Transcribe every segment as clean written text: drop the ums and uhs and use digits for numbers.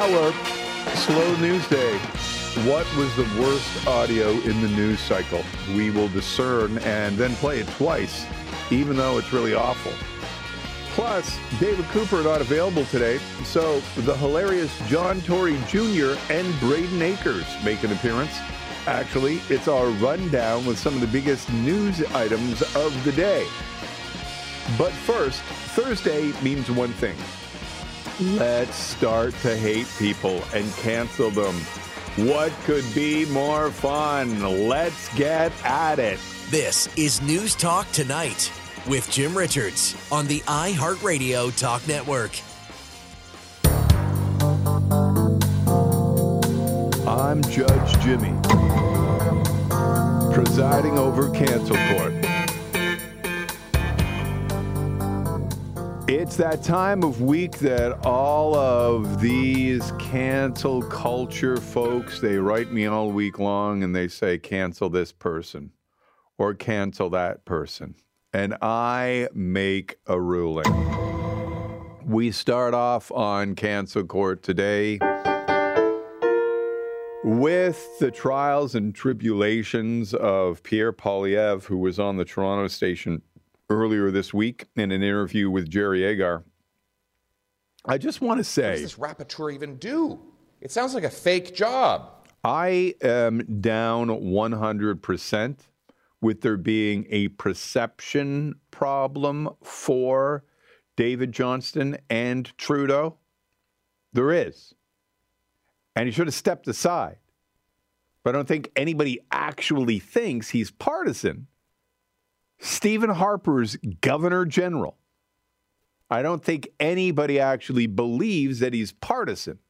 hour, slow news day. What was the worst audio in the news cycle? We will discern and then play it twice, even though it's really awful. Plus, David Cooper not available today, so the hilarious John Tory Jr. and Braden Akers make an appearance. Actually, it's our rundown with some of the biggest news items of the day. But first, Thursday means one thing. Let's start to hate people and cancel them. What could be more fun? Let's get at it. This is News Talk Tonight with Jim Richards on the iHeartRadio Talk Network. I'm Judge Jimmy, presiding over Cancel Court. It's that time of week that all of these cancel culture folks, they write me all week long and they say, cancel this person or cancel that person. And I make a ruling. We start off on Cancel Court today with the trials and tribulations of Pierre Poilievre, who was on the Toronto station earlier this week in an interview with Jerry Agar. I just want to say... What does this rapporteur even do? It sounds like a fake job. I am down 100% with there being a perception problem for David Johnston and Trudeau. There is. And he should have stepped aside. But I don't think anybody actually thinks he's partisan. Stephen Harper's Governor General. I don't think anybody actually believes that he's partisan.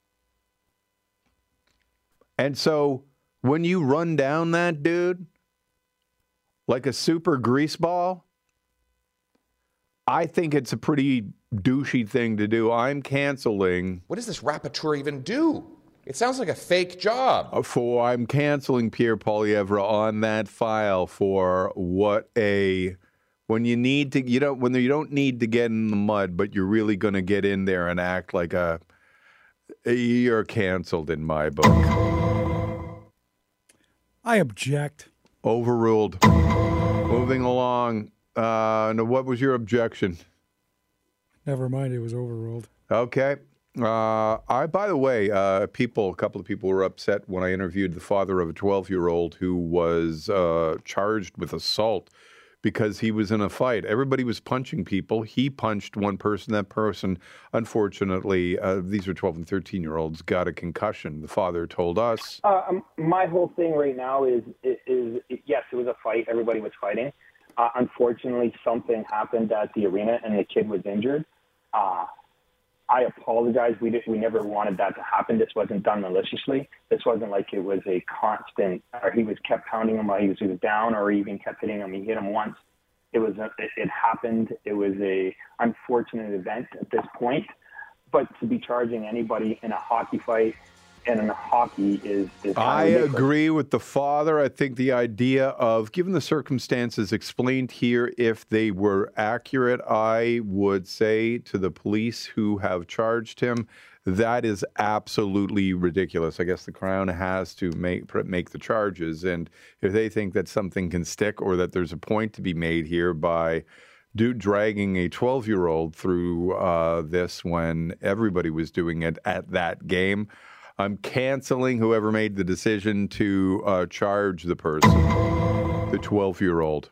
And so when you run down that dude like a super greaseball, I think it's a pretty douchey thing to do. I'm canceling. What does this rapporteur even do? It sounds like a fake job. I'm canceling Pierre Poilievre on that file for when you need to, when you don't need to get in the mud, but you're really going to get in there and act like you're canceled in my book. I object. Overruled. Moving along. What was your objection? Never mind, it was overruled. Okay. By the way, a couple of people were upset when I interviewed the father of a 12-year-old who was charged with assault because he was in a fight. Everybody was punching people. He punched one person. That person, unfortunately, these are 12 and 13-year-olds, got a concussion. The father told us. My whole thing right now is yes, it was a fight. Everybody was fighting. Unfortunately, something happened at the arena and the kid was injured. I apologize. We never wanted that to happen. This wasn't done maliciously. This wasn't like it was a constant, or he was kept pounding him while he was down, or even kept hitting him. He hit him once. It happened. It was a unfortunate event at this point. But to be charging anybody in a hockey fight and in hockey is I agree with the father. I think the idea of, given the circumstances explained here, if they were accurate, I would say to the police who have charged him, that is absolutely ridiculous. I guess the Crown has to make the charges. And if they think that something can stick or that there's a point to be made here by dragging a 12-year-old through this when everybody was doing it at that game, I'm canceling whoever made the decision to charge the person, the 12-year-old.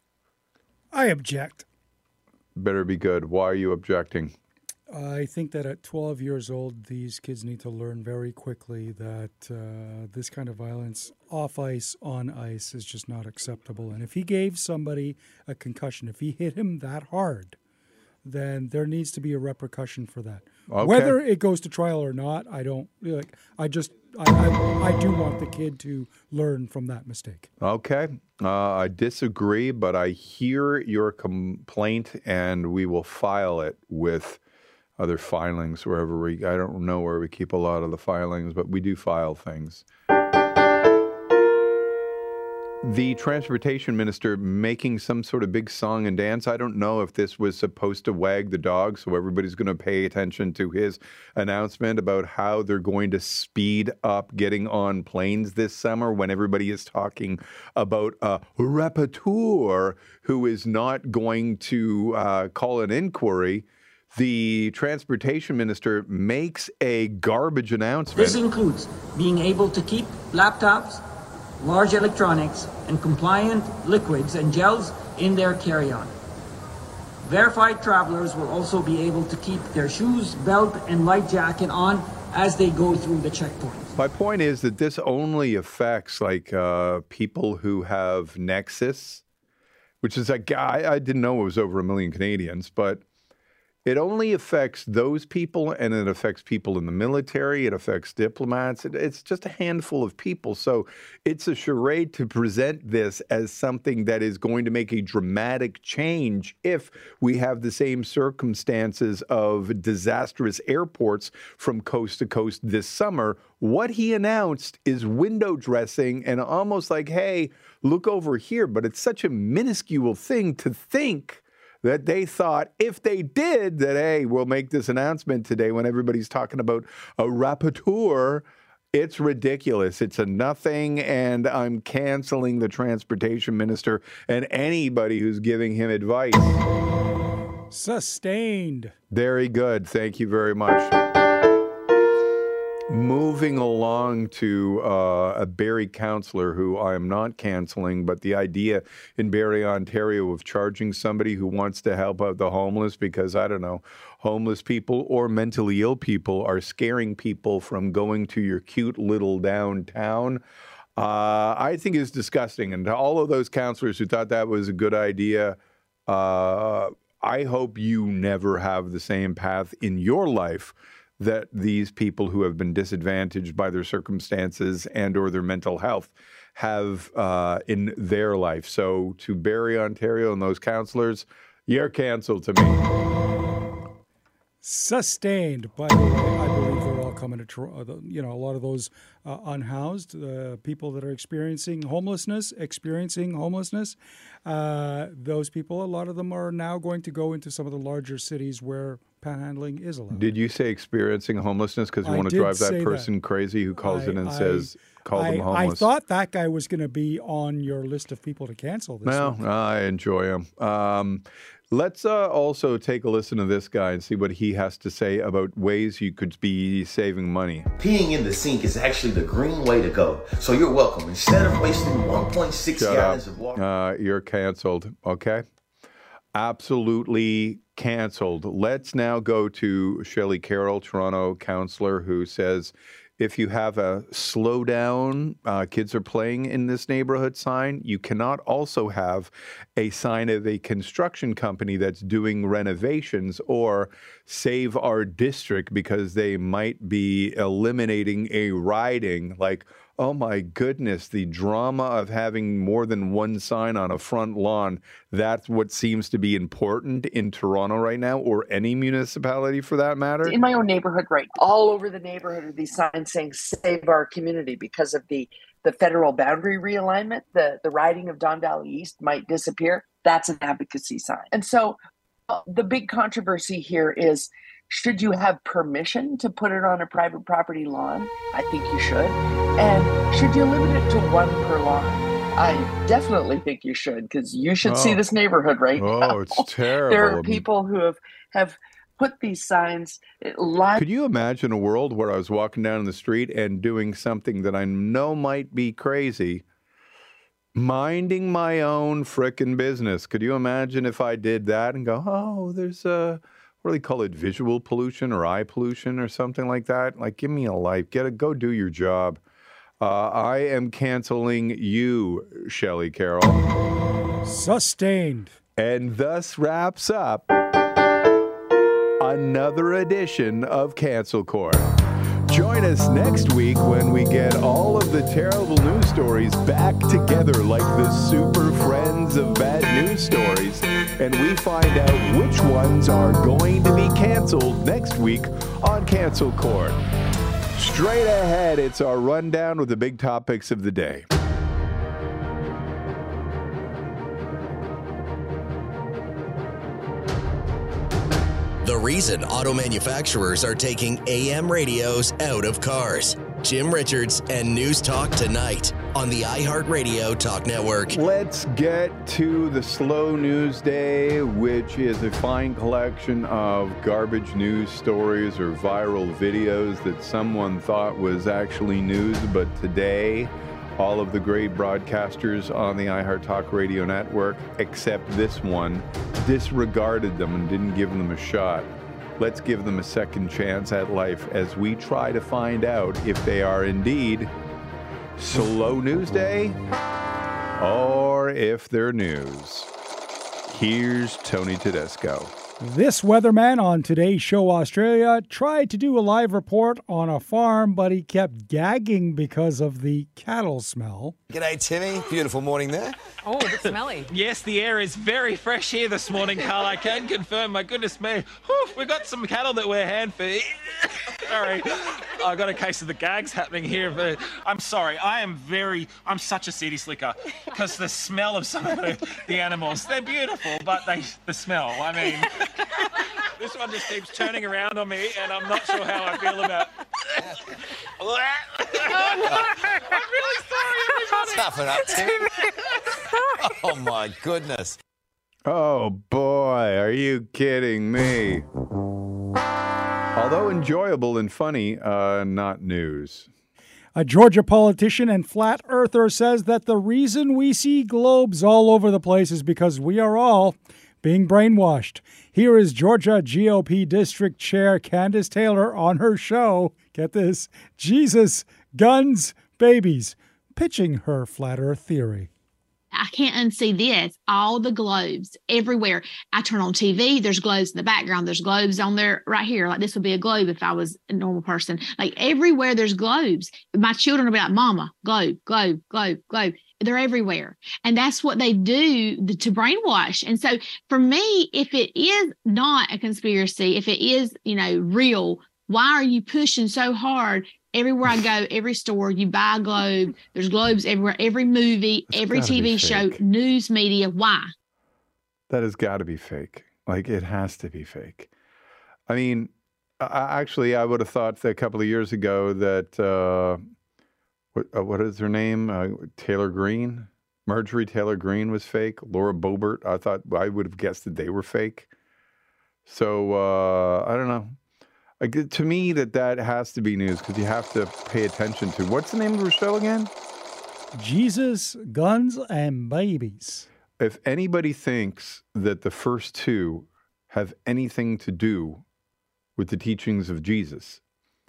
I object. Better be good. Why are you objecting? I think that at 12 years old, these kids need to learn very quickly that this kind of violence off ice, on ice, is just not acceptable. And if he gave somebody a concussion, if he hit him that hard, then there needs to be a repercussion for that. Okay. Whether it goes to trial or not, I don't like. I do want the kid to learn from that mistake. Okay, I disagree, but I hear your complaint, and we will file it with other filings wherever I don't know where we keep a lot of the filings, but we do file things. the transportation minister making some sort of big song and dance. I don't know if this was supposed to wag the dog, so everybody's going to pay attention to his announcement about how they're going to speed up getting on planes this summer when everybody is talking about a rapporteur who is not going to call an inquiry. The transportation minister makes a garbage announcement. This includes being able to keep laptops, large electronics, and compliant liquids and gels in their carry-on. Verified travelers will also be able to keep their shoes, belt, and light jacket on as they go through the checkpoints. My point is that this only affects people who have Nexus, which is a guy, I didn't know it was over 1 million Canadians, but it only affects those people, and it affects people in the military. It affects diplomats. It's just a handful of people. So it's a charade to present this as something that is going to make a dramatic change if we have the same circumstances of disastrous airports from coast to coast this summer. What he announced is window dressing and almost like, hey, look over here. But it's such a minuscule thing to think that they thought if they did that, hey, we'll make this announcement today when everybody's talking about a rapporteur. It's ridiculous. It's a nothing, and I'm canceling the transportation minister and anybody who's giving him advice. Sustained. Very good. Thank you very much. Moving along to a Barrie councillor who I am not cancelling, but the idea in Barrie, Ontario of charging somebody who wants to help out the homeless because, I don't know, homeless people or mentally ill people are scaring people from going to your cute little downtown, I think is disgusting. And to all of those councillors who thought that was a good idea, I hope you never have the same path in your life that these people who have been disadvantaged by their circumstances and or their mental health have in their life. So to Barrie, Ontario and those councillors, you're canceled to me. Sustained. By the way, I believe they're all coming to Toronto. You know, a lot of those unhoused people that are experiencing homelessness, those people, a lot of them are now going to go into some of the larger cities where panhandling is allowed. Did you say experiencing homelessness because you want to drive that person crazy who calls in and says, call them homeless? I thought that guy was going to be on your list of people to cancel this week. I enjoy him. Let's also take a listen to this guy and see what he has to say about ways you could be saving money. Peeing in the sink is actually the green way to go. So you're welcome. Instead of wasting 1.6 gallons of water. You're canceled, okay? Absolutely canceled. Let's now go to Shelley Carroll, Toronto councillor, who says, if you have a slow down, kids are playing in this neighborhood sign, you cannot also have a sign of a construction company that's doing renovations or save our district because they might be eliminating a riding. Like, oh my goodness, the drama of having more than one sign on a front lawn. That's what seems to be important in Toronto right now, or any municipality for that matter. In my own neighborhood, right, all over the neighborhood are these signs saying save our community because of the federal boundary realignment. The riding of Don Valley East might disappear. That's an advocacy sign. And so the big controversy here is, should you have permission to put it on a private property lawn? I think you should. And should you limit it to one per lawn? I definitely think you should, because you should see this neighborhood right now. Oh, it's terrible. There are people who have put these signs live. Could you imagine a world where I was walking down the street and doing something that I know might be crazy, minding my own frickin' business? Could you imagine if I did that and go, oh, there's what do they call it, visual pollution or eye pollution or something like that? Like, give me a life. Go do your job. I am canceling you, Shelley Carroll. Sustained. And thus wraps up another edition of Cancel Court. Join us next week when we get all of the terrible news stories back together like the super friends of bad news stories, and we find out which ones are going to be canceled next week on Cancel Court. Straight ahead, it's our rundown with the big topics of the day. The reason auto manufacturers are taking AM radios out of cars. Jim Richards and News Talk Tonight on the iHeartRadio Talk Network. Let's get to the Slow News Day, which is a fine collection of garbage news stories or viral videos that someone thought was actually news, but today all of the great broadcasters on the iHeart Talk Radio Network, except this one, disregarded them and didn't give them a shot. Let's give them a second chance at life as we try to find out if they are indeed Slow News Day or if they're news. Here's Tony Tedesco. This weatherman on Today's Show Australia tried to do a live report on a farm, but he kept gagging because of the cattle smell. G'day, Timmy. Beautiful morning there. Oh, a bit smelly. Yes, the air is very fresh here this morning, Carl. I can confirm. My goodness me. Whew, we've got some cattle that we're hand feed. Sorry. I got a case of the gags happening here. But I'm sorry. I'm such a city slicker because the smell of some of the animals, they're beautiful, but the smell, I mean... This one just keeps turning around on me, and I'm not sure how I feel about it. I'm really sorry, everybody. Toughen up, Tim. Oh, my goodness. Oh, boy, are you kidding me? Although enjoyable and funny, not news. A Georgia politician and flat earther says that the reason we see globes all over the place is because we are all being brainwashed. Here is Georgia GOP District Chair Candace Taylor on her show, get this, Jesus, Guns, Babies, pitching her flat earth theory. I can't unsee this. All the globes everywhere. I turn on TV, there's globes in the background. There's globes on there right here. Like this would be a globe if I was a normal person. Like everywhere there's globes. My children will be like, Mama, globe, globe, globe, globe. They're everywhere. And that's what they do to brainwash. And so for me, if it is not a conspiracy, if it is, real, why are you pushing so hard? Everywhere I go, every store, you buy a globe. There's globes everywhere, every movie, every TV show, news media. Why? That has got to be fake. Like, it has to be fake. I mean, actually, I would have thought that a couple of years ago that... what is her name? Taylor Greene? Marjorie Taylor Greene was fake. Laura Boebert, I would have guessed that they were fake. So, I don't know. To me, that has to be news because you have to pay attention to. What's the name of her show again? Jesus, Guns, and Babies. If anybody thinks that the first two have anything to do with the teachings of Jesus,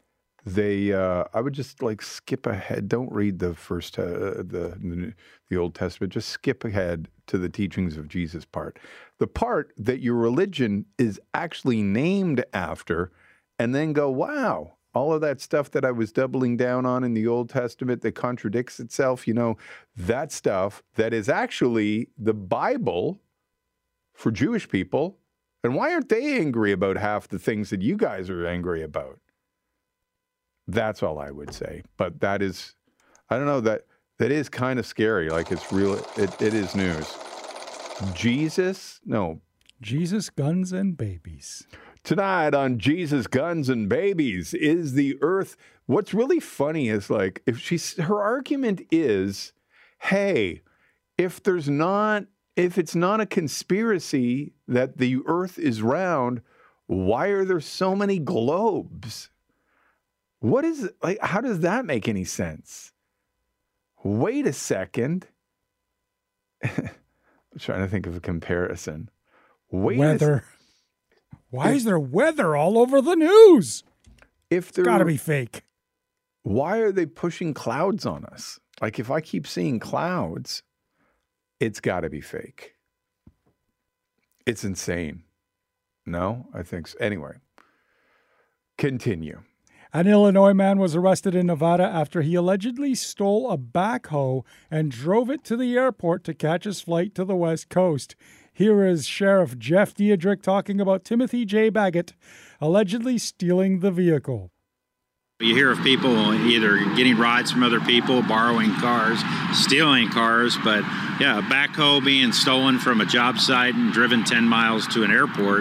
I would just skip ahead. Don't read the first, the Old Testament. Just skip ahead to the teachings of Jesus part. The part that your religion is actually named after, and then go, wow, all of that stuff that I was doubling down on in the Old Testament that contradicts itself, that stuff that is actually the Bible for Jewish people. And why aren't they angry about half the things that you guys are angry about? That's all I would say. But that is, I don't know, that is kind of scary. Like it's real, it is news. Jesus, Guns, and Babies. Tonight on Jesus, Guns, and Babies, is the earth. What's really funny is her argument is, hey, if it's not a conspiracy that the earth is round, why are there so many globes? What is it? How does that make any sense? Wait a second. I'm trying to think of a comparison. Weather. Why is there weather all over the news? It's got to be fake. Why are they pushing clouds on us? If I keep seeing clouds, it's got to be fake. It's insane. No, I think so. Anyway, continue. An Illinois man was arrested in Nevada after he allegedly stole a backhoe and drove it to the airport to catch his flight to the West Coast. Here is Sheriff Jeff Diedrich talking about Timothy J. Baggett allegedly stealing the vehicle. You hear of people either getting rides from other people, borrowing cars, stealing cars, but yeah, a backhoe being stolen from a job site and driven 10 miles to an airport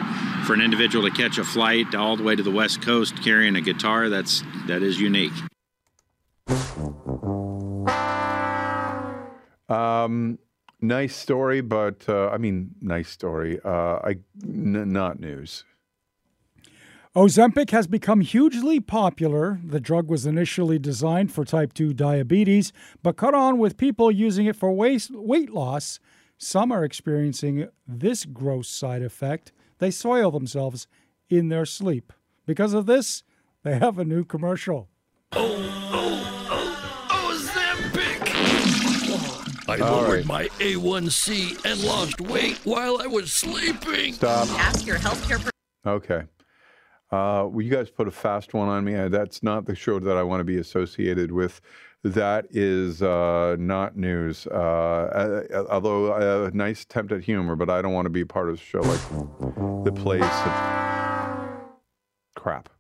for an individual to catch a flight all the way to the West Coast carrying a guitar, that is unique. Nice story, but nice story. Not news. Ozempic has become hugely popular. The drug was initially designed for type 2 diabetes, but caught on with people using it for weight loss. Some are experiencing this gross side effect. They soil themselves in their sleep. Because of this, they have a new commercial. Ozempic! I lowered my A1C and lost weight while I was sleeping. Stop. Ask your healthcare. Okay. Will you guys put a fast one on me? That's not the show that I want to be associated with. That is not news. Although a nice attempt at humor, but I don't want to be part of the show like that plays such crap.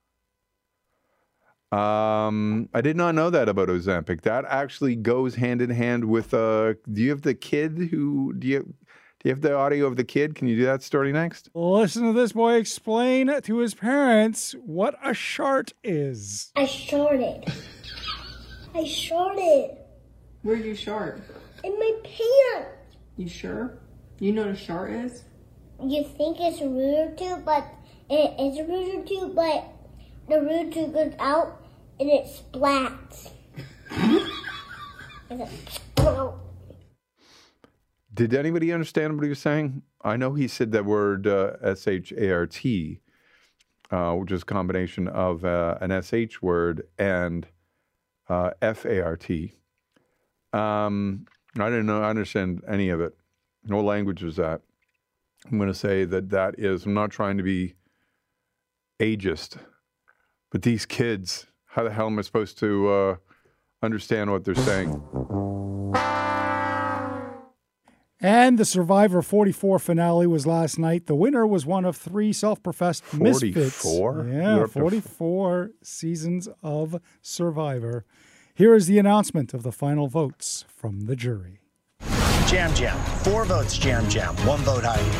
I did not know that about Ozempic. That actually goes hand in hand with. Do you have the kid who? Do you have the audio of the kid? Can you do that story next? Listen to this boy explain to his parents what a shart is. I sharted. I sharted. Where'd you shart? In my pants. You sure? You know what a shart is? You think it's a rooter tube, but it is a rooter tube, but the rooter tube goes out and it splats. Did anybody understand what he was saying? I know he said that word S-H-A-R-T, which is a combination of an S-H word and F-A-R-T. I didn't know. I understand any of it. No language was that. I'm going to say that is, I'm not trying to be ageist, but these kids, how the hell am I supposed to understand what they're saying? And the Survivor 44 finale was last night. The winner was one of 3 self-professed misfits. 44? Yeah, 44 seasons of Survivor. Here is the announcement of the final votes from the jury. Jam Jam. 4 votes Jam Jam. 1 vote Heidi.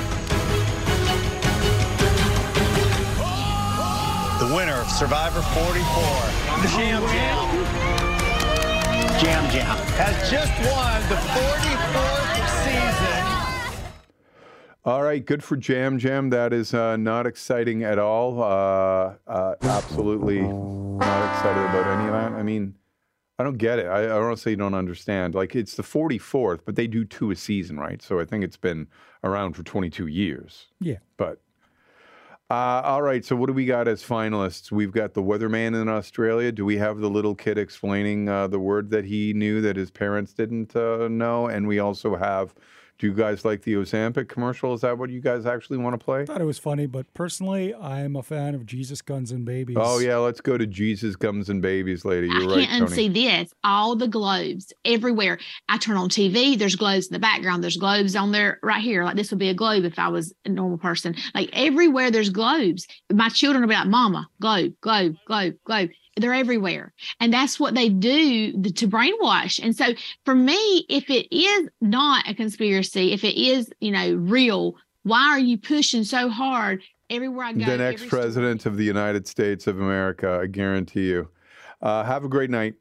The winner of Survivor 44. Jam Jam. Jam Jam has just won the 44th season. All right, good for Jam Jam. That is not exciting at all. Absolutely not excited about any of that. I mean, I don't get it. I honestly don't understand. Like, it's the 44th, but they do 2 a season, right? So I think it's been around for 22 years. Yeah. But, all right, so what do we got as finalists? We've got the weatherman in Australia. Do we have the little kid explaining the word that he knew that his parents didn't know? And we also have... Do you guys like the Ozempic commercial? Is that what you guys actually want to play? I thought it was funny, but personally, I'm a fan of Jesus, Guns, and Babies. Oh, yeah, let's go to Jesus, Guns, and Babies, lady. You're right, I can't Tony. unsee this. All the globes everywhere. I turn on TV, there's globes in the background. There's globes on there right here. Like, this would be a globe if I was a normal person. Like, everywhere there's globes. My children will be like, Mama, globe, globe, globe, globe. They're everywhere. And that's what they do to brainwash. And so for me, if it is not a conspiracy, if it is, real, why are you pushing so hard everywhere I go? The next president of the United States of America, I guarantee you. Have a great night.